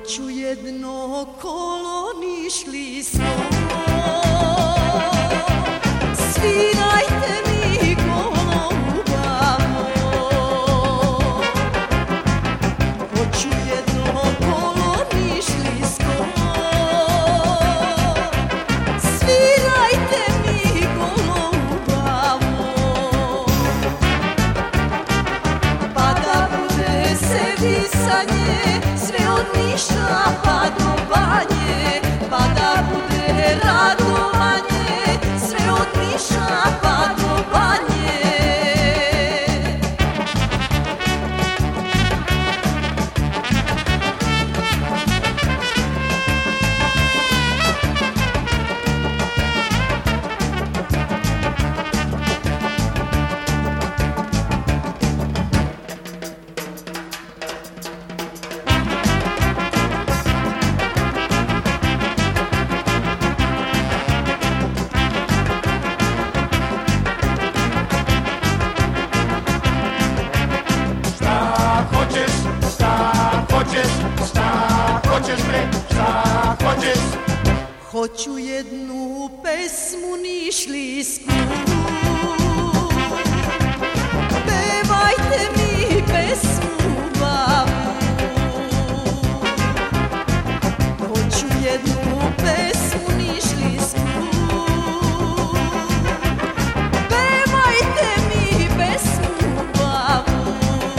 Hoću jedno kolo, nišli smo, svirajte mi golubamo. Hoću jedno kolo, nišli smo, svirajte mi golubamo. Pa da bude servisanje, sve od Niša pa do Banje, pa da bude radovanje, sve od Niša pa do Banje. Hoću jednu pesmu nišlijsku, pevajte mi pesmu babu. Hoću jednu pesmu nišlijsku, pevajte mi pesmu babu.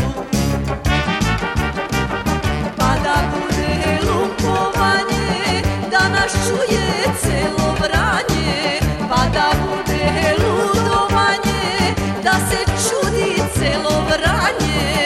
Pa da bude lukovanje, da nas čuje celo Vranje, pa da bude ludovanje, da se čudi celo Vranje.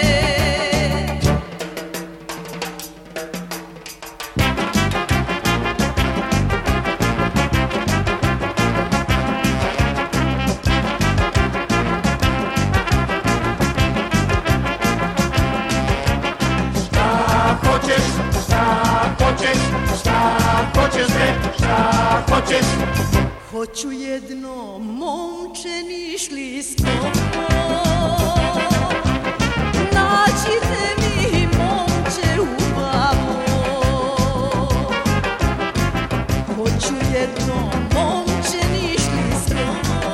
Hoću jedno momče, nišlijsko, nađite mi momče u babu. Hoću jedno momče, nišlijsko,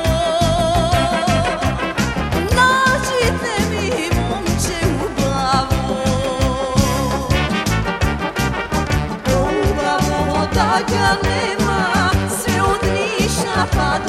nađite mi momče u babu. U babu da ga nema, sve od Niša pa